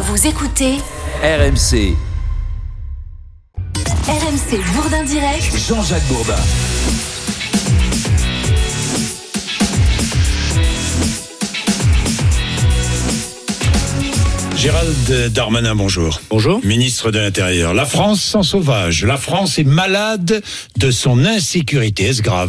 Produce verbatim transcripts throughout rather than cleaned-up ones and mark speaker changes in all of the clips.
Speaker 1: Vous écoutez
Speaker 2: R M C.
Speaker 1: R M C Bourdin Direct.
Speaker 2: Jean-Jacques Bourdin.
Speaker 3: Gérald Darmanin, bonjour.
Speaker 4: Bonjour.
Speaker 3: Ministre de l'Intérieur. La France sans sauvage. La France est malade de son insécurité. Est-ce grave ?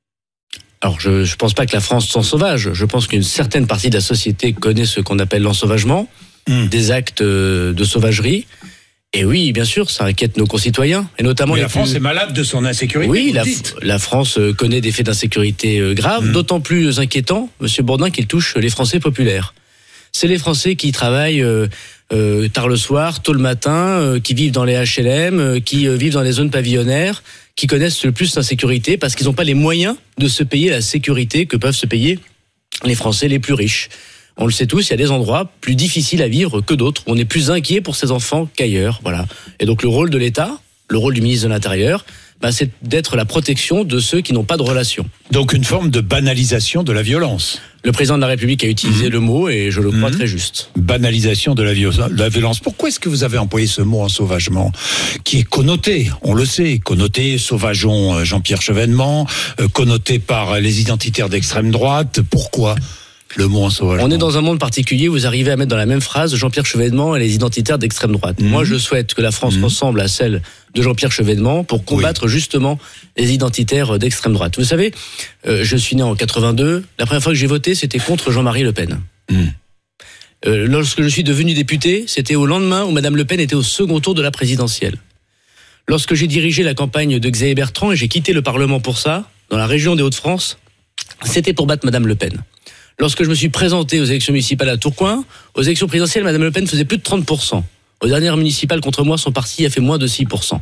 Speaker 4: Alors, je ne pense pas que la France soit sauvage. Je pense qu'une certaine partie de la société connaît ce qu'on appelle l'ensauvagement, mmh. des actes de sauvagerie. Et oui, bien sûr, ça inquiète nos concitoyens. Et notamment
Speaker 3: Mais
Speaker 4: les
Speaker 3: la France
Speaker 4: plus...
Speaker 3: est malade de son insécurité.
Speaker 4: Oui, la, la France connaît des faits d'insécurité graves, mmh. d'autant plus inquiétants, Monsieur Bourdin, qu'ils touchent les Français populaires. C'est les Français qui travaillent euh, euh, tard le soir, tôt le matin, euh, qui vivent dans les H L M, euh, qui euh, vivent dans les zones pavillonnaires, qui connaissent le plus l'insécurité parce qu'ils n'ont pas les moyens de se payer la sécurité que peuvent se payer les Français les plus riches. On le sait tous, il y a des endroits plus difficiles à vivre que d'autres. On est plus inquiet pour ses enfants qu'ailleurs. Voilà. Et donc le rôle de l'État, le rôle du ministre de l'Intérieur, bah, c'est d'être la protection de ceux qui n'ont pas de relation.
Speaker 3: Donc une forme de banalisation de la violence.
Speaker 4: Le président de la République a utilisé mmh. le mot et je le crois mmh. très juste.
Speaker 3: Banalisation de la, viol- de la violence. Pourquoi est-ce que vous avez employé ce mot ensauvagement qui est connoté, on le sait, connoté, sauvageons Jean-Pierre Chevènement, euh, connoté par les identitaires d'extrême droite. Pourquoi le mot ensauvagement ?
Speaker 4: On est dans un monde particulier, vous arrivez à mettre dans la même phrase Jean-Pierre Chevènement et les identitaires d'extrême droite. Mmh. Moi, je souhaite que la France mmh. ressemble à celle de Jean-Pierre Chevènement pour combattre oui. justement les identitaires d'extrême droite. Vous savez, euh, je suis né en quatre-vingt-deux. La première fois que j'ai voté, c'était contre Jean-Marie Le Pen. Mmh. Euh, lorsque je suis devenu député, c'était au lendemain où Madame Le Pen était au second tour de la présidentielle. Lorsque j'ai dirigé la campagne de Xavier Bertrand et j'ai quitté le Parlement pour ça, dans la région des Hauts-de-France, c'était pour battre Madame Le Pen. Lorsque je me suis présenté aux élections municipales à Tourcoing, aux élections présidentielles, Madame Le Pen faisait plus de trente pour cent. Aux dernières municipales contre moi, son parti a fait moins de six pour cent.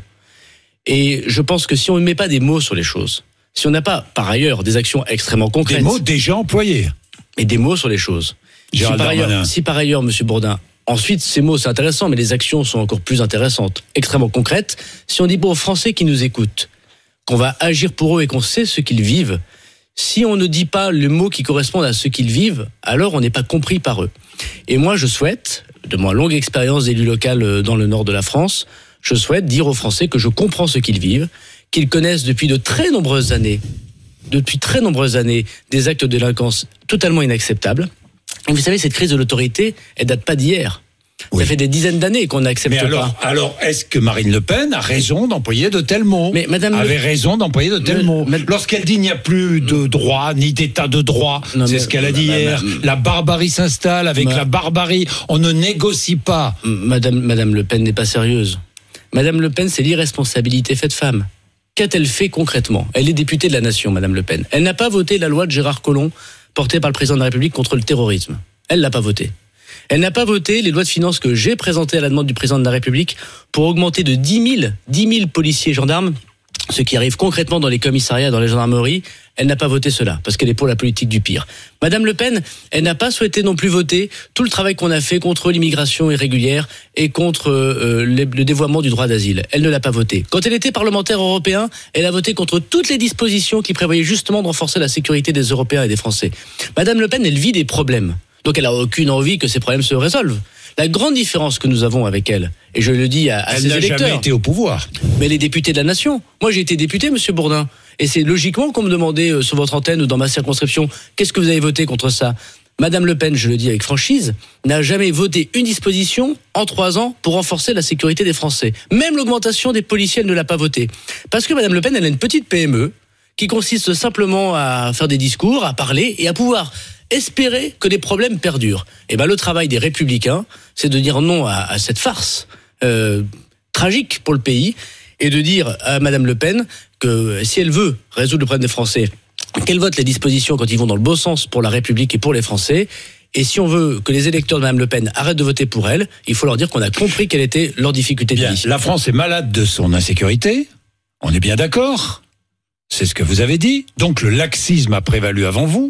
Speaker 4: Et je pense que si on ne met pas des mots sur les choses, si on n'a pas, par ailleurs, des actions extrêmement concrètes...
Speaker 3: Des mots déjà employés.
Speaker 4: Et des mots sur les choses. Si par, ailleurs, si par ailleurs, Monsieur Bourdin, ensuite, ces mots, c'est intéressant, mais les actions sont encore plus intéressantes, extrêmement concrètes. Si on dit aux Français qui nous écoutent qu'on va agir pour eux et qu'on sait ce qu'ils vivent, si on ne dit pas le mot qui correspond à ce qu'ils vivent, alors on n'est pas compris par eux. Et moi, je souhaite, de ma longue expérience d'élu local dans le nord de la France, je souhaite dire aux Français que je comprends ce qu'ils vivent, qu'ils connaissent depuis de très nombreuses années, depuis très nombreuses années, des actes de délinquance totalement inacceptables. Et vous savez, cette crise de l'autorité, elle date pas d'hier. Oui. Ça fait des dizaines d'années qu'on n'accepte
Speaker 3: Mais alors,
Speaker 4: pas.
Speaker 3: Alors, est-ce que Marine Le Pen a raison d'employer de tels mots ?
Speaker 4: Mais Madame
Speaker 3: avait
Speaker 4: Le...
Speaker 3: raison d'employer de tels
Speaker 4: mais,
Speaker 3: mots.
Speaker 4: mais...
Speaker 3: Lorsqu'elle dit qu'il n'y a plus de droit, ni d'état de droit, non, c'est mais... ce qu'elle a dit bah, hier. Bah, bah, la barbarie s'installe, avec bah... la barbarie, on ne négocie pas.
Speaker 4: Madame, Madame Le Pen n'est pas sérieuse. Madame Le Pen, c'est l'irresponsabilité faite femme. Qu'a-t-elle fait concrètement ? Elle est députée de la nation, Madame Le Pen. Elle n'a pas voté la loi de Gérard Collomb, portée par le président de la République contre le terrorisme. Elle l'a pas votée. Elle n'a pas voté les lois de finances que j'ai présentées à la demande du président de la République pour augmenter de dix mille policiers et gendarmes, ce qui arrive concrètement dans les commissariats, dans les gendarmeries. Elle n'a pas voté cela, parce qu'elle est pour la politique du pire. Madame Le Pen, elle n'a pas souhaité non plus voter tout le travail qu'on a fait contre l'immigration irrégulière et contre euh, le, le dévoiement du droit d'asile. Elle ne l'a pas voté. Quand elle était parlementaire européen, elle a voté contre toutes les dispositions qui prévoyaient justement de renforcer la sécurité des Européens et des Français. Madame Le Pen, elle vit des problèmes. Donc elle n'a aucune envie que ces problèmes se résolvent. La grande différence que nous avons avec elle, et je le dis à, à ses électeurs...
Speaker 3: Elle n'a jamais été au pouvoir.
Speaker 4: Mais elle est députée de la nation. Moi, j'ai été député, Monsieur Bourdin. Et c'est logiquement qu'on me demandait euh, sur votre antenne ou dans ma circonscription, qu'est-ce que vous avez voté contre ça ? Madame Le Pen, je le dis avec franchise, n'a jamais voté une disposition en trois ans pour renforcer la sécurité des Français. Même l'augmentation des policiers, elle ne l'a pas votée. Parce que Madame Le Pen, elle a une petite P M E qui consiste simplement à faire des discours, à parler et à pouvoir... espérer que les problèmes perdurent. Et ben le travail des Républicains, c'est de dire non à, à cette farce euh, tragique pour le pays et de dire à Madame Le Pen que si elle veut résoudre le problème des Français, qu'elle vote les dispositions quand ils vont dans le bon sens pour la République et pour les Français. Et si on veut que les électeurs de Madame Le Pen arrêtent de voter pour elle, il faut leur dire qu'on a compris quelle était leur difficulté de vie.
Speaker 3: La France est malade de son insécurité. On est bien d'accord. C'est ce que vous avez dit. Donc le laxisme a prévalu avant vous.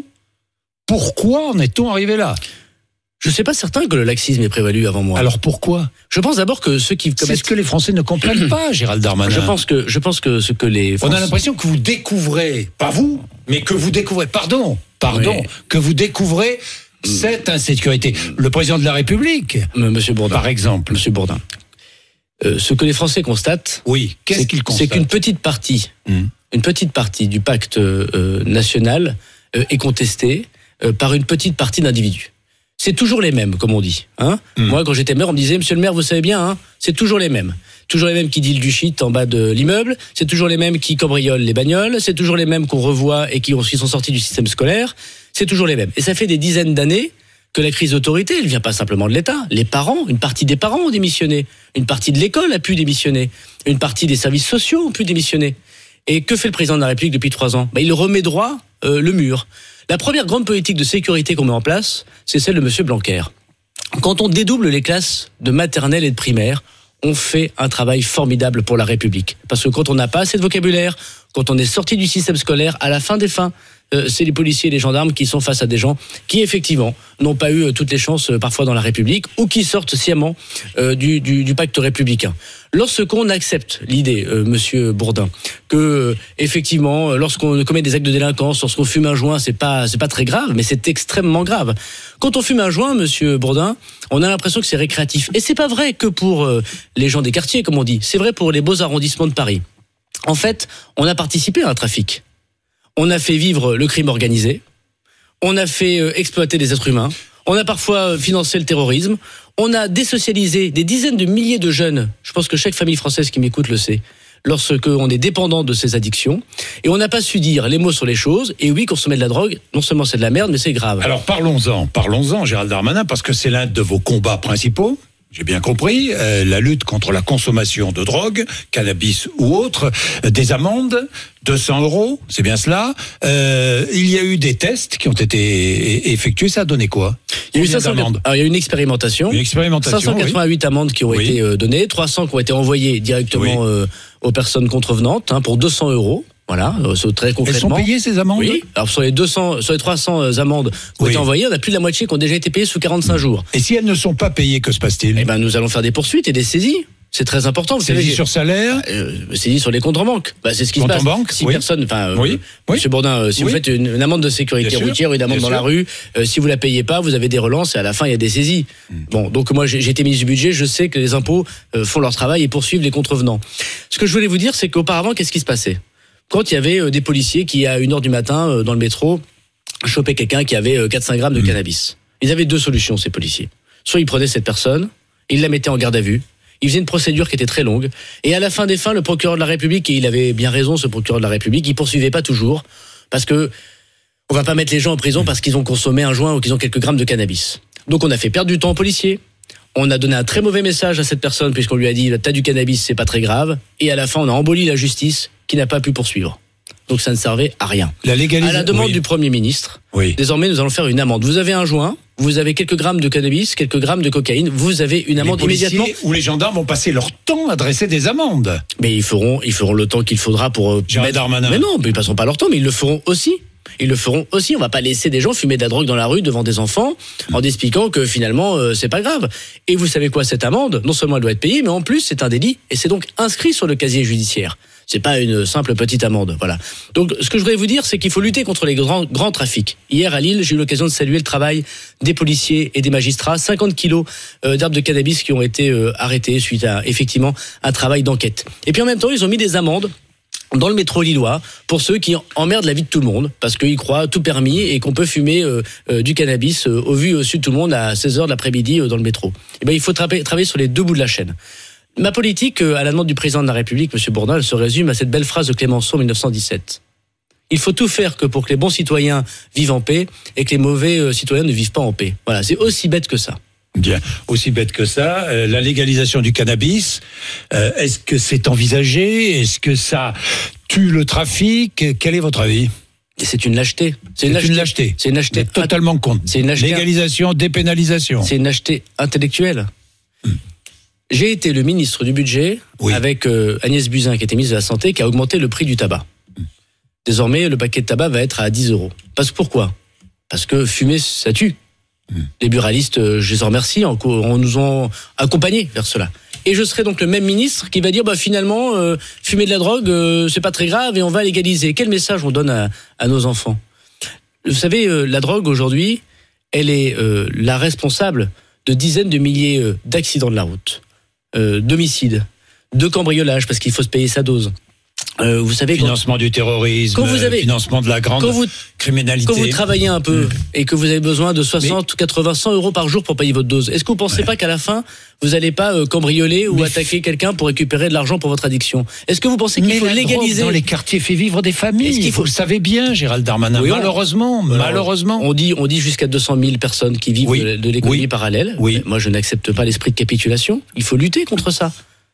Speaker 3: Pourquoi en est-on arrivé là ?
Speaker 4: Je ne suis pas certain que le laxisme ait prévalu avant moi.
Speaker 3: Alors pourquoi ?
Speaker 4: Je pense d'abord que ceux qui commettent...
Speaker 3: C'est ce que les Français ne comprennent pas, Gérald Darmanin.
Speaker 4: Je pense que, je pense que ce que les Français...
Speaker 3: On a l'impression que vous découvrez, pas vous, mais que vous découvrez, pardon, pardon, oui. que vous découvrez cette insécurité. Le président de la République,
Speaker 4: Monsieur Bourdin,
Speaker 3: par exemple.
Speaker 4: Monsieur Bourdin, euh, ce que les Français constatent,
Speaker 3: oui, qu'est-ce qu'ils constatent ?
Speaker 4: C'est qu'une petite partie, mmh. une petite partie du pacte euh, national euh, est contestée euh, par une petite partie d'individus. C'est toujours les mêmes, comme on dit. Hein mmh. Moi, quand j'étais maire, on me disait, monsieur le maire, vous savez bien, hein, c'est toujours les mêmes. Toujours les mêmes qui dealent du shit en bas de l'immeuble, c'est toujours les mêmes qui cambriolent les bagnoles, c'est toujours les mêmes qu'on revoit et qui, ont, qui sont sortis du système scolaire, c'est toujours les mêmes. Et ça fait des dizaines d'années que la crise d'autorité, elle vient pas simplement de l'État. Les parents, une partie des parents ont démissionné, une partie de l'école a pu démissionner, une partie des services sociaux ont pu démissionner. Et que fait le président de la République depuis trois ans ? Ben, il remet droit euh, le mur. La première grande politique de sécurité qu'on met en place, c'est celle de monsieur Blanquer. Quand on dédouble les classes de maternelle et de primaire, on fait un travail formidable pour la République. Parce que quand on n'a pas assez de vocabulaire, quand on est sorti du système scolaire, à la fin des fins, euh, c'est les policiers et les gendarmes qui sont face à des gens qui, effectivement, n'ont pas eu toutes les chances euh, parfois dans la République ou qui sortent sciemment euh, du, du, du pacte républicain. Lorsqu'on accepte l'idée, euh, monsieur Bourdin, que, euh, effectivement, lorsqu'on commet des actes de délinquance, lorsqu'on fume un joint, c'est pas, c'est pas très grave, mais c'est extrêmement grave. Quand on fume un joint, monsieur Bourdin, on a l'impression que c'est récréatif. Et c'est pas vrai que pour euh, les gens des quartiers, comme on dit. C'est vrai pour les beaux arrondissements de Paris. En fait, on a participé à un trafic. On a fait vivre le crime organisé. On a fait euh, exploiter des êtres humains. On a parfois financé le terrorisme. On a désocialisé des dizaines de milliers de jeunes. Je pense que chaque famille française qui m'écoute le sait. Lorsqu'on est dépendant de ces addictions. Et on n'a pas su dire les mots sur les choses. Et oui, consommer de la drogue, non seulement c'est de la merde, mais c'est grave.
Speaker 3: Alors parlons-en, parlons-en, Gérald Darmanin, parce que c'est l'un de vos combats principaux. J'ai bien compris, euh, la lutte contre la consommation de drogue, cannabis ou autre, euh, des amendes, deux cents euros, c'est bien cela. Euh, il y a eu des tests qui ont été effectués, ça a donné quoi ?
Speaker 4: Il y a eu cinq cents amendes. Alors, il y a eu une expérimentation.
Speaker 3: Une expérimentation.
Speaker 4: cinq cent quatre-vingt-huit oui. amendes qui ont oui. été euh, données, trois cents qui ont été envoyées directement oui. euh, aux personnes contrevenantes hein, pour deux cents euros. Voilà, euh, très concrètement.
Speaker 3: Elles sont payées ces amendes ?
Speaker 4: Oui. Alors sur les deux cents, sur les trois cents amendes qui ont oui. été envoyées, on a plus de la moitié qui ont déjà été payées sous quarante-cinq jours.
Speaker 3: Et si elles ne sont pas payées, que se passe-t-il ?
Speaker 4: Eh ben, nous allons faire des poursuites et des saisies. C'est très important.
Speaker 3: Saisie sur salaire,
Speaker 4: euh, saisie sur les comptes en banque. Bah, c'est ce qui
Speaker 3: compte
Speaker 4: se passe.
Speaker 3: en banque,
Speaker 4: si
Speaker 3: oui.
Speaker 4: personne, enfin,
Speaker 3: oui.
Speaker 4: euh,
Speaker 3: oui.
Speaker 4: Monsieur Bourdin, euh, si
Speaker 3: oui.
Speaker 4: vous faites une, une amende de sécurité
Speaker 3: bien
Speaker 4: routière,
Speaker 3: sûr.
Speaker 4: une amende
Speaker 3: bien
Speaker 4: dans
Speaker 3: sûr.
Speaker 4: la rue, euh, si vous la payez pas, vous avez des relances et à la fin il y a des saisies. Mm. Bon, donc moi j'ai, j'ai été ministre du budget, je sais que les impôts euh, font leur travail et poursuivent les contrevenants. Ce que je voulais vous dire, c'est qu'auparavant, qu'est-ce qui se passait ? Quand il y avait euh, des policiers qui, à une heure du matin, euh, dans le métro, chopaient quelqu'un qui avait euh, quatre à cinq grammes de mmh. cannabis. Ils avaient deux solutions, ces policiers. Soit ils prenaient cette personne, ils la mettaient en garde à vue, ils faisaient une procédure qui était très longue, et à la fin des fins, le procureur de la République, et il avait bien raison, ce procureur de la République, il poursuivait pas toujours, parce que on va pas mettre les gens en prison parce qu'ils ont consommé un joint ou qu'ils ont quelques grammes de cannabis. Donc on a fait perdre du temps aux policiers. On a donné un très mauvais message à cette personne puisqu'on lui a dit t'as du cannabis, c'est pas très grave. Et à la fin, on a emboli la justice qui n'a pas pu poursuivre. Donc ça ne servait à rien.
Speaker 3: La légalisation.
Speaker 4: À la demande
Speaker 3: oui.
Speaker 4: du Premier ministre,
Speaker 3: oui.
Speaker 4: désormais nous allons faire une amende. Vous avez un joint, vous avez quelques grammes de cannabis, quelques grammes de cocaïne, vous avez une amende
Speaker 3: les
Speaker 4: immédiatement.
Speaker 3: Ou les gendarmes vont passer leur temps à dresser des amendes.
Speaker 4: Mais ils feront, ils feront le temps qu'il faudra pour euh,
Speaker 3: Gérald Darmanin.
Speaker 4: Mais non, mais ils passeront pas leur temps, mais ils le feront aussi. Ils le feront aussi. On va pas laisser des gens fumer de la drogue dans la rue devant des enfants en expliquant que finalement euh, c'est pas grave. Et vous savez quoi, cette amende, non seulement elle doit être payée, mais en plus c'est un délit et c'est donc inscrit sur le casier judiciaire. C'est pas une simple petite amende, voilà. Donc ce que je voudrais vous dire, c'est qu'il faut lutter contre les grands grands trafics. Hier à Lille, j'ai eu l'occasion de saluer le travail des policiers et des magistrats. cinquante kilos euh, d'herbes de cannabis qui ont été euh, arrêtés suite à effectivement un travail d'enquête. Et puis en même temps, ils ont mis des amendes dans le métro lillois pour ceux qui emmerdent la vie de tout le monde parce qu'ils croient tout permis et qu'on peut fumer euh, euh, du cannabis euh, au vu au sud de tout le monde à seize heures de l'après-midi euh, dans le métro. Et ben il faut tra- travailler sur les deux bouts de la chaîne. Ma politique, euh, à la demande du président de la République, M. Bourdin, elle se résume à cette belle phrase de Clémenceau en dix-neuf cent dix-sept. Il faut tout faire que pour que les bons citoyens vivent en paix et que les mauvais euh, citoyens ne vivent pas en paix. Voilà, c'est aussi bête que ça.
Speaker 3: Bien, aussi bête que ça. Euh, la légalisation du cannabis, euh, est-ce que c'est envisagé ? Est-ce que ça tue le trafic ? Quel est votre avis ?
Speaker 4: Et c'est une lâcheté. C'est,
Speaker 3: c'est une lâcheté. Une lâcheté.
Speaker 4: C'est une lâcheté.
Speaker 3: Totalement contre.
Speaker 4: C'est une lâcheté.
Speaker 3: Légalisation, dépénalisation.
Speaker 4: C'est une lâcheté intellectuelle. Hmm. J'ai été le ministre du budget oui. avec euh, Agnès Buzyn, qui était ministre de la Santé, qui a augmenté le prix du tabac. Hmm. Désormais, le paquet de tabac va être à dix euros. Parce que pourquoi ? Parce que fumer, ça tue. Mmh. Les buralistes, je les en remercie, en, en nous ont accompagnés vers cela. Et je serai donc le même ministre qui va dire bah finalement euh, fumer de la drogue euh, c'est pas très grave et on va légaliser. Quel message on donne à, à nos enfants ? Vous savez, euh, la drogue aujourd'hui, elle est euh, la responsable de dizaines de milliers euh, d'accidents de la route, euh, d'homicides, de cambriolages, parce qu'il faut se payer sa dose. Euh, vous savez,
Speaker 3: financement
Speaker 4: quand,
Speaker 3: du terrorisme,
Speaker 4: quand vous avez,
Speaker 3: financement de la grande
Speaker 4: quand vous,
Speaker 3: criminalité.
Speaker 4: Quand vous travaillez un peu mmh. et que vous avez besoin de soixante,
Speaker 3: Mais,
Speaker 4: quatre-vingts, cent euros par jour pour payer votre dose, est-ce que vous pensez ouais. pas qu'à la fin, vous n'allez pas euh, cambrioler ou Mais attaquer f... quelqu'un pour récupérer de l'argent pour votre addiction? Est-ce que vous pensez qu'il
Speaker 3: Mais
Speaker 4: faut légaliser
Speaker 3: dans les quartiers fait vivre des familles? Est-ce qu'il faut... Vous le savez bien, Gérald Darmanin. Oui, malheureusement, on... malheureusement.
Speaker 4: On dit, on dit jusqu'à deux cent mille personnes qui vivent oui. de, de l'économie oui. parallèle. Oui. Moi, je n'accepte pas l'esprit de capitulation. Il faut lutter contre ça.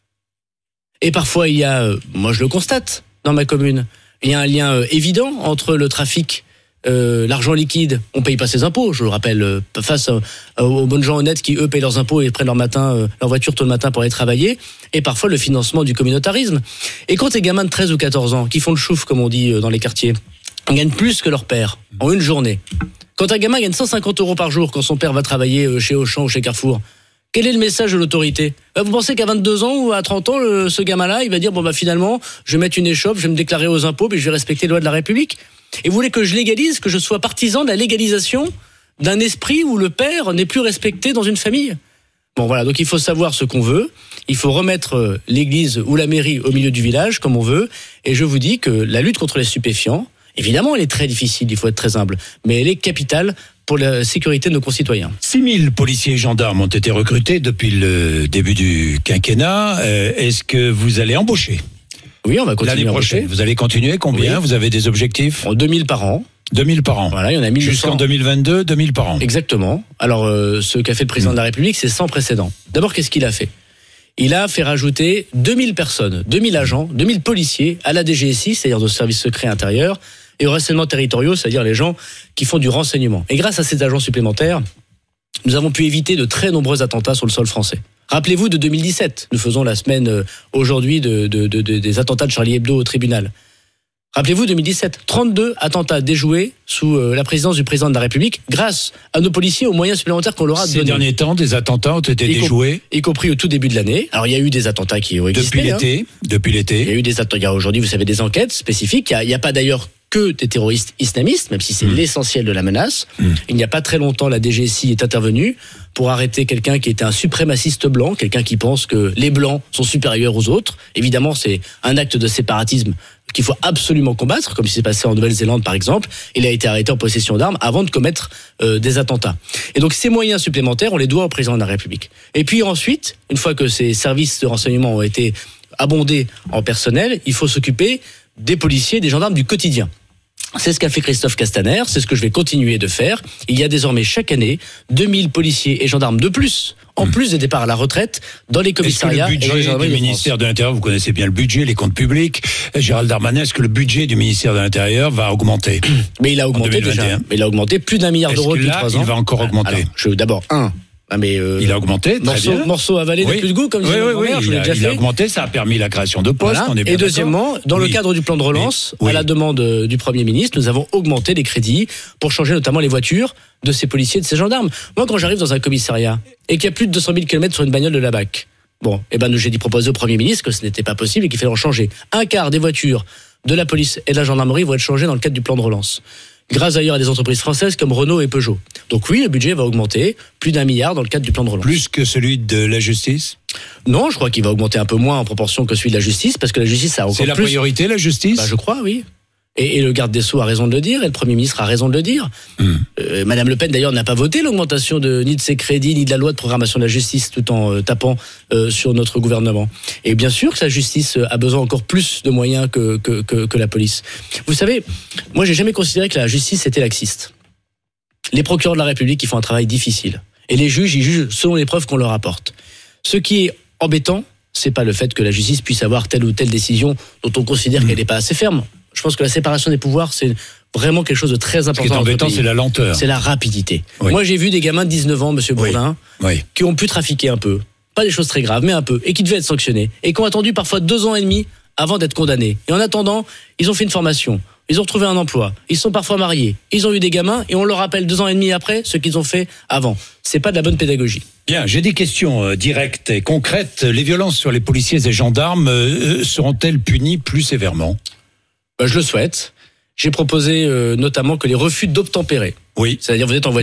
Speaker 4: Et parfois, il y a, euh, moi je le constate, dans ma commune, il y a un lien euh, évident entre le trafic, euh, l'argent liquide. On paye pas ses impôts, je le rappelle, euh, face euh, aux bonnes gens honnêtes qui eux payent leurs impôts et prennent leur matin, euh, leur voiture tôt le matin pour aller travailler. Et parfois le financement du communautarisme. Et quand les gamins de treize ou quatorze ans qui font le chouf, comme on dit euh, dans les quartiers, gagnent plus que leur père en une journée. Quand un gamin gagne cent cinquante euros par jour quand son père va travailler euh, chez Auchan ou chez Carrefour. Quel est le message de l'autorité? Vous pensez qu'à vingt-deux ans ou à trente ans, le, ce gamin-là, il va dire, bon bah finalement, je vais mettre une échoppe, je vais me déclarer aux impôts, puis je vais respecter les lois de la République? Et vous voulez que je légalise, que je sois partisan de la légalisation d'un esprit où le père n'est plus respecté dans une famille? Bon voilà, donc il faut savoir ce qu'on veut, il faut remettre l'église ou la mairie au milieu du village, comme on veut, et je vous dis que la lutte contre les stupéfiants, évidemment, elle est très difficile, il faut être très humble, mais elle est capitale pour la sécurité de nos concitoyens.
Speaker 3: six mille policiers et gendarmes ont été recrutés depuis le début du quinquennat. Euh, est-ce que vous allez embaucher?
Speaker 4: Oui, on va continuer.
Speaker 3: L'année prochaine, vous allez continuer? Combien? Oui. Vous avez des objectifs?
Speaker 4: deux mille par an.
Speaker 3: deux mille par an.
Speaker 4: Voilà, il y en a mille.
Speaker 3: Jusqu'en deux mille vingt-deux, deux mille par an.
Speaker 4: Exactement. Alors, euh, ce qu'a fait le président mmh. de la République, c'est sans précédent. D'abord, qu'est-ce qu'il a fait? Il a fait rajouter deux mille personnes, deux mille agents, deux mille policiers à la D G S I, c'est-à-dire au service secret intérieur, et aux renseignements territoriaux, c'est-à-dire les gens qui font du renseignement. Et grâce à ces agents supplémentaires, nous avons pu éviter de très nombreux attentats sur le sol français. Rappelez-vous de deux mille dix-sept, nous faisons la semaine euh, aujourd'hui de, de, de, de, des attentats de Charlie Hebdo au tribunal. Rappelez-vous deux mille dix-sept, trente-deux attentats déjoués sous euh, la présidence du président de la République, grâce à nos policiers, aux moyens supplémentaires qu'on leur a donnés. Ces
Speaker 3: derniers temps, des attentats ont été y déjoués,
Speaker 4: y compris au tout début de l'année. Alors il y a eu des attentats qui ont existé.
Speaker 3: Depuis l'été, hein. depuis l'été.
Speaker 4: Il y a eu des attentats. Il y a aujourd'hui, vous savez, des enquêtes spécifiques. Il n'y a, a pas d'ailleurs que des terroristes islamistes, même si c'est mmh. l'essentiel de la menace. Mmh. Il n'y a pas très longtemps, la D G S I est intervenue pour arrêter quelqu'un qui était un suprémaciste blanc, quelqu'un qui pense que les blancs sont supérieurs aux autres. Évidemment, c'est un acte de séparatisme qu'il faut absolument combattre, comme il s'est passé en Nouvelle-Zélande par exemple. Il a été arrêté en possession d'armes avant de commettre euh, des attentats. Et donc ces moyens supplémentaires, on les doit au président de la République. Et puis ensuite, une fois que ces services de renseignement ont été abondés en personnel, il faut s'occuper des policiers et des gendarmes du quotidien. C'est ce qu'a fait Christophe Castaner, c'est ce que je vais continuer de faire. Il y a désormais chaque année deux mille policiers et gendarmes de plus, en plus des départs à la retraite, dans les commissariats.
Speaker 3: Est-ce que le budget du ministère de l'Intérieur, vous connaissez bien le budget, les comptes publics, Gérald Darmanin, est-ce que le budget du ministère de l'Intérieur va augmenter?
Speaker 4: Mais il a augmenté déjà. Mais il a augmenté plus d'un milliard d'euros depuis trois ans.
Speaker 3: Il va encore augmenter.
Speaker 4: Alors, je, d'abord, un. Ah mais euh,
Speaker 3: il a augmenté, très
Speaker 4: morceau,
Speaker 3: bien.
Speaker 4: Morceau avalé
Speaker 3: oui.
Speaker 4: de plus de goût, comme disait
Speaker 3: oui,
Speaker 4: mon
Speaker 3: oui,
Speaker 4: grand-mère,
Speaker 3: oui,
Speaker 4: je l'ai
Speaker 3: il, a,
Speaker 4: déjà
Speaker 3: il
Speaker 4: fait.
Speaker 3: a augmenté, ça a permis la création de postes.
Speaker 4: Voilà.
Speaker 3: On est bien
Speaker 4: et deuxièmement, dans oui. le cadre du plan de relance, oui. à la demande du Premier ministre, nous avons augmenté les crédits pour changer notamment les voitures de ces policiers et de ces gendarmes. Moi, quand j'arrive dans un commissariat et qu'il y a plus de deux cent mille kilomètres sur une bagnole de la B A C, bon, eh ben, j'ai dit proposer au Premier ministre que ce n'était pas possible et qu'il fallait en changer. Un quart des voitures de la police et de la gendarmerie vont être changées dans le cadre du plan de relance. Grâce d'ailleurs à des entreprises françaises comme Renault et Peugeot. Donc oui, le budget va augmenter, plus d'un milliard dans le cadre du plan de relance.
Speaker 3: Plus que celui de la justice ?
Speaker 4: Non, je crois qu'il va augmenter un peu moins en proportion que celui de la justice, parce que la justice a encore plus...
Speaker 3: C'est la priorité, la justice ?
Speaker 4: Bah, je crois, oui. Et, et le garde des Sceaux a raison de le dire, et le Premier ministre a raison de le dire. Mmh. Euh, Madame Le Pen, d'ailleurs, n'a pas voté l'augmentation de, ni de ses crédits, ni de la loi de programmation de la justice, tout en euh, tapant euh, sur notre gouvernement. Et bien sûr que la justice a besoin encore plus de moyens que, que, que, que la police. Vous savez, moi, j'ai jamais considéré que la justice était laxiste. Les procureurs de la République, ils font un travail difficile. Et les juges, ils jugent selon les preuves qu'on leur apporte. Ce qui est embêtant, c'est pas le fait que la justice puisse avoir telle ou telle décision dont on considère mmh. qu'elle n'est pas assez ferme. Je pense que la séparation des pouvoirs, c'est vraiment quelque chose de très important.
Speaker 3: Ce qui est embêtant, c'est la lenteur.
Speaker 4: C'est la rapidité.
Speaker 3: Oui.
Speaker 4: Moi, j'ai vu des gamins de dix-neuf ans, Monsieur Bourdin,
Speaker 3: oui. Oui.
Speaker 4: qui ont pu trafiquer un peu. Pas des choses très graves, mais un peu. Et qui devaient être sanctionnés. Et qui ont attendu parfois deux ans et demi avant d'être condamnés. Et en attendant, ils ont fait une formation. Ils ont retrouvé un emploi. Ils sont parfois mariés. Ils ont eu des gamins et on leur rappelle deux ans et demi après ce qu'ils ont fait avant. C'est pas de la bonne pédagogie.
Speaker 3: Bien, j'ai des questions euh, directes et concrètes. Les violences sur les policiers et gendarmes euh, seront-elles punies plus sévèrement ?
Speaker 4: Ben, je le souhaite. J'ai proposé euh, notamment que les refus d'obtempérer,
Speaker 3: oui.
Speaker 4: c'est-à-dire vous êtes en voiture,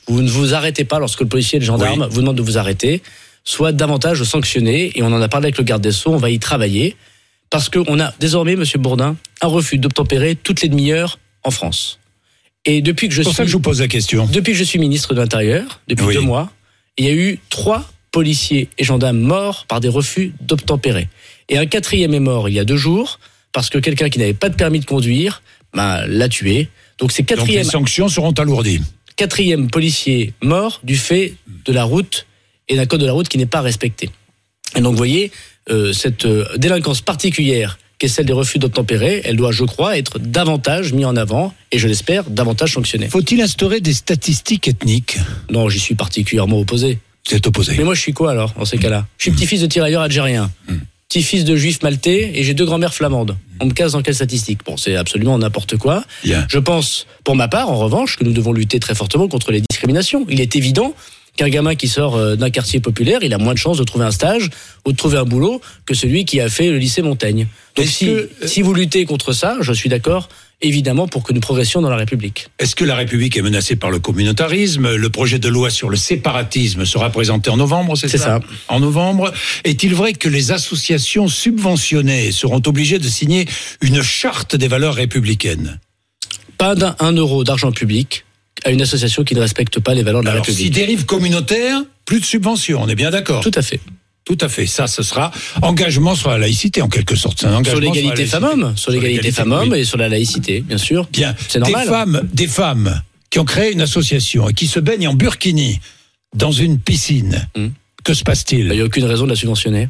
Speaker 4: vous ne vous arrêtez pas lorsque le policier et le gendarme
Speaker 3: Oui.
Speaker 4: vous demandent de vous arrêter, soit davantage sanctionné, et on en a parlé avec le garde des Sceaux, on va y travailler, parce qu'on a désormais, Monsieur Bourdin, un refus d'obtempérer toutes les demi-heures en France. Et depuis que je
Speaker 3: C'est pour
Speaker 4: suis...
Speaker 3: ça que je vous pose la question.
Speaker 4: Depuis que je suis ministre de l'Intérieur, depuis
Speaker 3: Oui.
Speaker 4: deux mois, il y a eu trois policiers et gendarmes morts par des refus d'obtempérer. Et un quatrième est mort il y a deux jours, parce que quelqu'un qui n'avait pas de permis de conduire ben, l'a tué. Donc c'est
Speaker 3: Donc les
Speaker 4: quatrième,
Speaker 3: sanctions seront alourdies.
Speaker 4: quatrième policier mort du fait de la route et d'un code de la route qui n'est pas respecté. Et donc vous voyez, euh, cette euh, délinquance particulière qui est celle des refus d'obtempérer, elle doit, je crois, être davantage mise en avant et, je l'espère, davantage sanctionnée.
Speaker 3: Faut-il instaurer des statistiques ethniques?
Speaker 4: Non, j'y suis particulièrement opposé.
Speaker 3: C'est opposé.
Speaker 4: Mais moi, je suis quoi alors, dans ces cas-là? Je suis petit-fils de tirailleur algérien, petit-fils de juif maltais, et j'ai deux grand-mères flamandes. On me casse dans quelle statistique? Bon, c'est absolument n'importe quoi.
Speaker 3: Bien.
Speaker 4: Je pense, pour ma part, en revanche, que nous devons lutter très fortement contre les discriminations. Il est évident qu'un gamin qui sort euh, d'un quartier populaire, il a moins de chances de trouver un stage ou de trouver un boulot que celui qui a fait le lycée Montaigne. Donc
Speaker 3: Est-ce
Speaker 4: si,
Speaker 3: que-
Speaker 4: si vous luttez contre ça, je suis d'accord, évidemment, pour que nous progressions dans la République.
Speaker 3: Est-ce que la République est menacée par le communautarisme? Le projet de loi sur le séparatisme sera présenté en novembre, c'est ça?
Speaker 4: C'est ça.
Speaker 3: En novembre. Est-il vrai que les associations subventionnées seront obligées de signer une charte des valeurs républicaines?
Speaker 4: Pas d'un un euro d'argent public à une association qui ne respecte pas les valeurs de la
Speaker 3: Alors, si
Speaker 4: République.
Speaker 3: dérive communautaire, plus de subventions, on est bien d'accord?
Speaker 4: Tout à fait.
Speaker 3: Tout à fait. Ça, ce sera engagement sur la laïcité, en quelque sorte. C'est un engagement
Speaker 4: Sur l'égalité
Speaker 3: la laïcité.
Speaker 4: femmes-hommes, sur l'égalité femmes-hommes
Speaker 3: oui.
Speaker 4: et sur la laïcité, bien sûr.
Speaker 3: Bien.
Speaker 4: C'est normal.
Speaker 3: Des femmes, des femmes qui ont créé une association et qui se baignent en burkini dans une piscine.
Speaker 4: Hmm.
Speaker 3: Que se passe-t-il?
Speaker 4: Il n'y a aucune raison de la subventionner.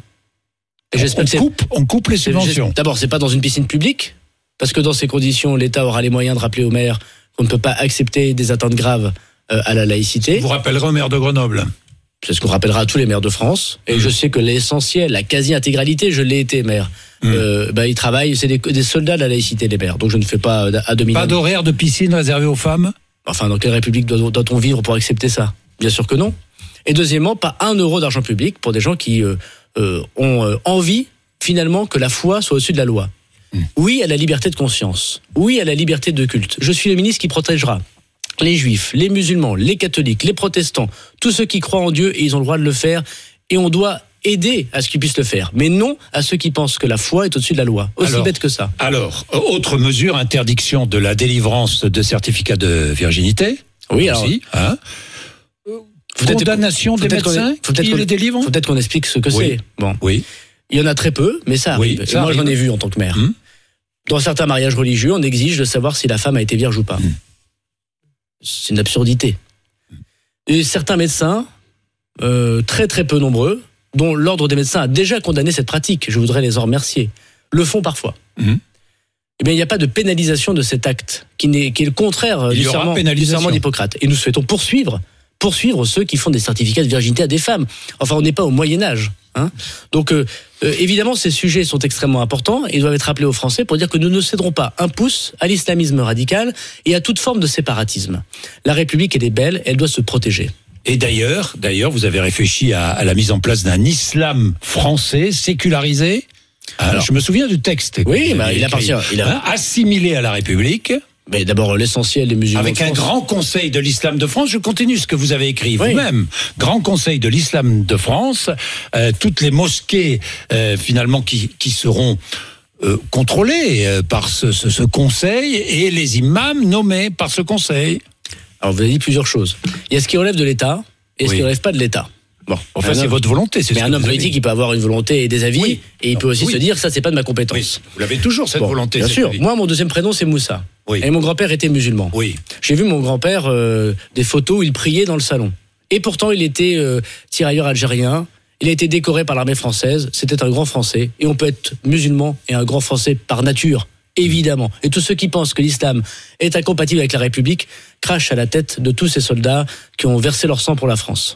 Speaker 4: Et j'espère
Speaker 3: on,
Speaker 4: que c'est-
Speaker 3: coupe, on coupe les
Speaker 4: c'est-
Speaker 3: subventions.
Speaker 4: D'abord, c'est pas dans une piscine publique, parce que dans ces conditions, l'État aura les moyens de rappeler au maire qu'on ne peut pas accepter des atteintes graves euh, à la laïcité.
Speaker 3: Vous rappellerez au maire de Grenoble.
Speaker 4: C'est ce qu'on rappellera à tous les maires de France. Et
Speaker 3: Mmh.
Speaker 4: je sais que l'essentiel, la quasi-intégralité, je l'ai été maire.
Speaker 3: Mmh.
Speaker 4: Euh, bah, ils travaillent, c'est des, des soldats de la laïcité, les maires. Donc je ne fais pas euh, à demi.
Speaker 3: Pas d'horaire de piscine réservé aux femmes?
Speaker 4: Enfin, dans quelle république doit- doit-on vivre pour accepter ça? Bien sûr que non. Et deuxièmement, pas un euro d'argent public pour des gens qui euh, euh, ont euh, envie, finalement, que la foi soit au-dessus de la loi.
Speaker 3: Mmh.
Speaker 4: Oui à la liberté de conscience. Oui à la liberté de culte. Je suis le ministre qui protégera les juifs, les musulmans, les catholiques, les protestants, tous ceux qui croient en Dieu et ils ont le droit de le faire. Et on doit aider à ce qu'ils puissent le faire. Mais non à ceux qui pensent que la foi est au-dessus de la loi. Aussi
Speaker 3: Alors,
Speaker 4: bête que ça.
Speaker 3: Alors, autre mesure, interdiction de la délivrance de certificats de virginité.
Speaker 4: Oui, alors.
Speaker 3: Aussi, hein.
Speaker 4: faut peut-être-
Speaker 3: Condamnation
Speaker 4: faut
Speaker 3: des
Speaker 4: peut-être qu'on-
Speaker 3: médecins
Speaker 4: faut peut-être
Speaker 3: qui
Speaker 4: qu'on-
Speaker 3: les délivrent?
Speaker 4: Faut peut-être qu'on explique ce que
Speaker 3: Oui.
Speaker 4: c'est. Bon.
Speaker 3: Oui.
Speaker 4: Il y en a très peu, mais ça
Speaker 3: Oui,
Speaker 4: arrive.
Speaker 3: ça
Speaker 4: Et moi, j'en
Speaker 3: arrive.
Speaker 4: ai vu en tant que maire.
Speaker 3: Hum.
Speaker 4: Dans certains mariages religieux, on exige de savoir si la femme a été vierge ou pas.
Speaker 3: Hum.
Speaker 4: C'est une absurdité. Et certains médecins, euh, très très peu nombreux, dont l'ordre des médecins a déjà condamné cette pratique, je voudrais les en remercier, le font parfois.
Speaker 3: Hum.
Speaker 4: Eh bien, il n'y a pas de pénalisation de cet acte, qui, n'est, qui est le contraire euh,
Speaker 3: Il y
Speaker 4: du
Speaker 3: aura
Speaker 4: serment, du
Speaker 3: pénalisation.
Speaker 4: serment d'Hippocrate. Et nous souhaitons poursuivre, poursuivre ceux qui font des certificats de virginité à des femmes. Enfin, on n'est pas au Moyen-Âge. Hein. Donc, euh, euh, évidemment, ces sujets sont extrêmement importants et ils doivent être rappelés aux Français pour dire que nous ne céderons pas un pouce à l'islamisme radical et à toute forme de séparatisme. La République, elle est belle, elle doit se protéger.
Speaker 3: Et d'ailleurs, d'ailleurs, vous avez réfléchi à, à la mise en place d'un islam français sécularisé. Hein,
Speaker 4: Alors,
Speaker 3: je me souviens du texte. que
Speaker 4: oui,
Speaker 3: vous
Speaker 4: bah,
Speaker 3: aviez
Speaker 4: il
Speaker 3: écrit.
Speaker 4: appartient- il a-
Speaker 3: Hein, assimilé à la République,
Speaker 4: Mais d'abord, l'essentiel des musulmans.
Speaker 3: avec
Speaker 4: de
Speaker 3: un
Speaker 4: France.
Speaker 3: grand conseil de l'islam de France. Je continue ce que vous avez écrit
Speaker 4: Oui.
Speaker 3: vous-même. Grand conseil de l'islam de France. Euh, toutes les mosquées, euh, finalement, qui, qui seront euh, contrôlées euh, par ce, ce, ce conseil et les imams nommés par ce conseil.
Speaker 4: Alors, vous avez dit plusieurs choses. Il y a ce qui relève de l'État et ce
Speaker 3: Oui.
Speaker 4: qui ne relève pas de l'État. Bon,
Speaker 3: Enfin,
Speaker 4: un
Speaker 3: c'est
Speaker 4: homme-
Speaker 3: votre volonté. C'est
Speaker 4: Mais
Speaker 3: ce
Speaker 4: un
Speaker 3: que
Speaker 4: homme
Speaker 3: vous avez
Speaker 4: politique,
Speaker 3: dit.
Speaker 4: il peut avoir une volonté et des avis,
Speaker 3: Oui.
Speaker 4: et il peut aussi
Speaker 3: Oui.
Speaker 4: se dire, ça, c'est pas de ma compétence.
Speaker 3: Oui. Vous l'avez toujours, cette
Speaker 4: Bon,
Speaker 3: volonté.
Speaker 4: Bien
Speaker 3: cette
Speaker 4: sûr.
Speaker 3: vie.
Speaker 4: Moi, mon deuxième prénom, c'est Moussa.
Speaker 3: Oui.
Speaker 4: Et mon grand-père était musulman.
Speaker 3: Oui.
Speaker 4: J'ai vu mon grand-père euh, des photos où il priait dans le salon. Et pourtant, il était euh, tirailleur algérien. Il a été décoré par l'armée française. C'était un grand Français. Et on peut être musulman et un grand Français par nature, évidemment. Et tous ceux qui pensent que l'islam est incompatible avec la République crachent à la tête de tous ces soldats qui ont versé leur sang pour la France.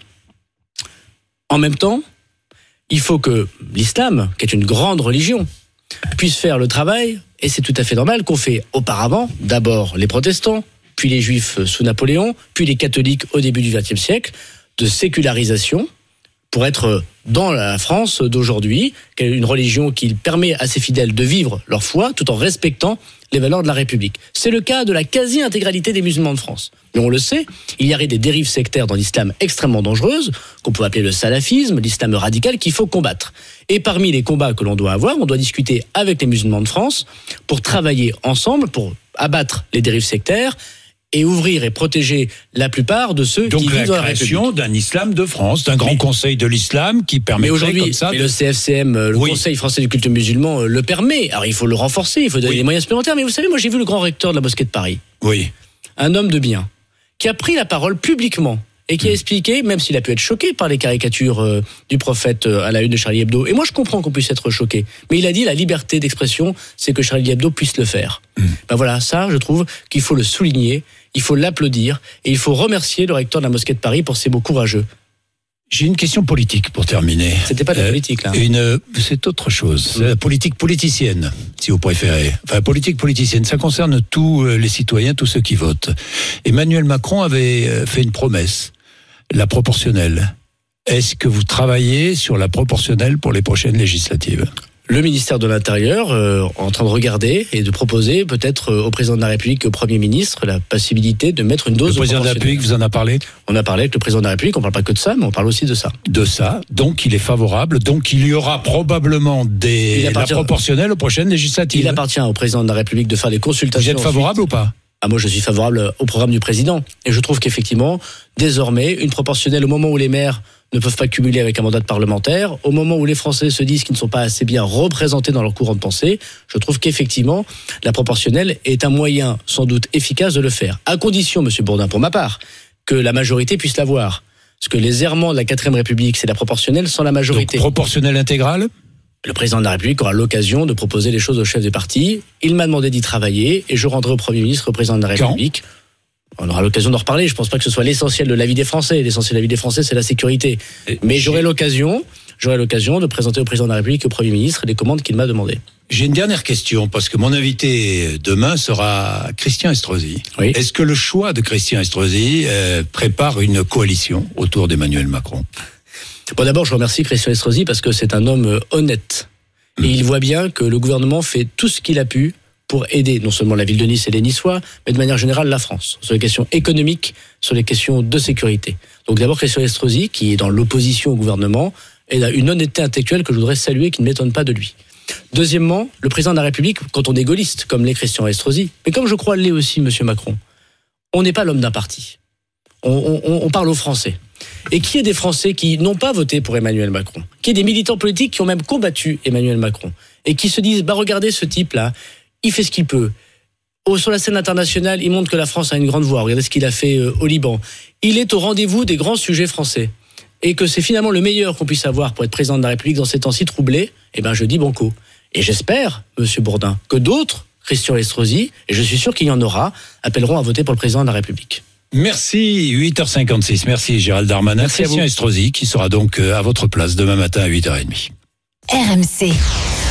Speaker 4: En même temps, il faut que l'islam, qui est une grande religion, puisse faire le travail, et c'est tout à fait normal qu'on fait auparavant, d'abord les protestants, puis les juifs sous Napoléon, puis les catholiques au début du vingtième siècle, de sécularisation, pour être dans la France d'aujourd'hui, une religion qui permet à ses fidèles de vivre leur foi tout en respectant les valeurs de la République. C'est le cas de la quasi-intégralité des musulmans de France. Mais on le sait, il y a des dérives sectaires dans l'islam extrêmement dangereuses, qu'on peut appeler le salafisme, l'islam radical, qu'il faut combattre. Et parmi les combats que l'on doit avoir, on doit discuter avec les musulmans de France pour travailler ensemble, pour abattre les dérives sectaires, et ouvrir et protéger la plupart de ceux
Speaker 3: Donc
Speaker 4: qui vivent dans la République.
Speaker 3: Donc la création d'un islam de France, d'un grand
Speaker 4: mais,
Speaker 3: conseil de l'islam qui permettrait
Speaker 4: aujourd'hui,
Speaker 3: comme ça...
Speaker 4: Mais
Speaker 3: de...
Speaker 4: le C F C M, le
Speaker 3: oui.
Speaker 4: Conseil français du culte musulman, le permet. Alors il faut le renforcer, il faut donner
Speaker 3: oui.
Speaker 4: des moyens supplémentaires. Mais vous savez, moi j'ai vu le grand recteur de la mosquée de Paris.
Speaker 3: Oui.
Speaker 4: Un homme de bien, qui a pris la parole publiquement et qui a expliqué, même s'il a pu être choqué par les caricatures euh, du prophète euh, à la une de Charlie Hebdo, et moi je comprends qu'on puisse être choqué, mais il a dit la liberté d'expression, c'est que Charlie Hebdo puisse le faire. Mmh. Ben voilà, ça je trouve qu'il faut le souligner, il faut l'applaudir, et il faut remercier le recteur de la mosquée de Paris pour ses mots courageux.
Speaker 3: J'ai une question politique pour terminer.
Speaker 4: C'était pas de la euh, politique là.
Speaker 3: Une, c'est autre chose. C'est la politique politicienne, si vous préférez. Enfin, politique politicienne, ça concerne tous les citoyens, tous ceux qui votent. Emmanuel Macron avait fait une promesse, la proportionnelle. Est-ce que vous travaillez sur la proportionnelle pour les prochaines législatives ?
Speaker 4: Le ministère de l'Intérieur euh, en train de regarder et de proposer peut-être euh, au président de la République et au Premier ministre la possibilité de mettre une dose.
Speaker 3: Le président de la République vous en a parlé ?
Speaker 4: On a parlé avec le président de la République, on ne parle pas que de ça, mais on parle aussi de ça.
Speaker 3: De ça, donc il est favorable, donc il y aura probablement des la proportionnelle aux prochaines législatives.
Speaker 4: Il appartient au président de la République de faire les consultations.
Speaker 3: Vous êtes favorable
Speaker 4: ensuite.
Speaker 3: ou pas ?
Speaker 4: Ah, moi, je suis favorable au programme du président. Et je trouve qu'effectivement, désormais, une proportionnelle au moment où les maires ne peuvent pas cumuler avec un mandat de parlementaire, au moment où les Français se disent qu'ils ne sont pas assez bien représentés dans leur courant de pensée, je trouve qu'effectivement, la proportionnelle est un moyen sans doute efficace de le faire. À condition, Monsieur Bourdin, pour ma part, que la majorité puisse l'avoir. Parce que les errements de la quatrième République, c'est la proportionnelle sans la majorité.
Speaker 3: Donc, proportionnelle intégrale ?
Speaker 4: Le président de la République aura l'occasion de proposer les choses au chef des partis. Il m'a demandé d'y travailler et je rendrai au Premier ministre, au président de la République. Quand ? On aura l'occasion d'en reparler. Je ne pense pas que ce soit l'essentiel de la vie des Français. L'essentiel de la vie des Français, c'est la sécurité. Et Mais j'aurai l'occasion, j'aurai l'occasion de présenter au président de la République et au Premier ministre les commandes qu'il m'a demandées.
Speaker 3: J'ai une dernière question, parce que mon invité demain sera Christian Estrosi.
Speaker 4: Oui.
Speaker 3: Est-ce que le choix de Christian Estrosi euh, prépare une coalition autour d'Emmanuel Macron ?
Speaker 4: Bon, d'abord, je remercie Christian Estrosi parce que c'est un homme honnête. Mmh. Et il voit bien que le gouvernement fait tout ce qu'il a pu pour aider non seulement la ville de Nice et les Niçois, mais de manière générale la France, sur les questions économiques, sur les questions de sécurité. Donc d'abord, Christian Estrosi, qui est dans l'opposition au gouvernement, et a une honnêteté intellectuelle que je voudrais saluer, qui ne m'étonne pas de lui. Deuxièmement, le président de la République, quand on est gaulliste, comme l'est Christian Estrosi, mais comme je crois l'est aussi M. Macron, on n'est pas l'homme d'un parti. On, on, on parle aux Français. Et qui est des Français qui n'ont pas voté pour Emmanuel Macron, qui est des militants politiques qui ont même combattu Emmanuel Macron, et qui se disent, bah regardez ce type-là, il fait ce qu'il peut. Oh, sur la scène internationale, il montre que la France a une grande voix. Regardez ce qu'il a fait euh, au Liban. Il est au rendez-vous des grands sujets français. Et que c'est finalement le meilleur qu'on puisse avoir pour être président de la République dans ces temps si troublés, eh ben je dis banco. Et j'espère, Monsieur Bourdin, que d'autres, Christian Estrosi, et je suis sûr qu'il y en aura, appelleront à voter pour le président de la République.
Speaker 3: Merci, huit heures cinquante-six. Merci Gérald Darmanin.
Speaker 4: Merci
Speaker 3: Christian Estrosi qui sera donc à votre place demain matin à huit heures trente.
Speaker 1: R M C.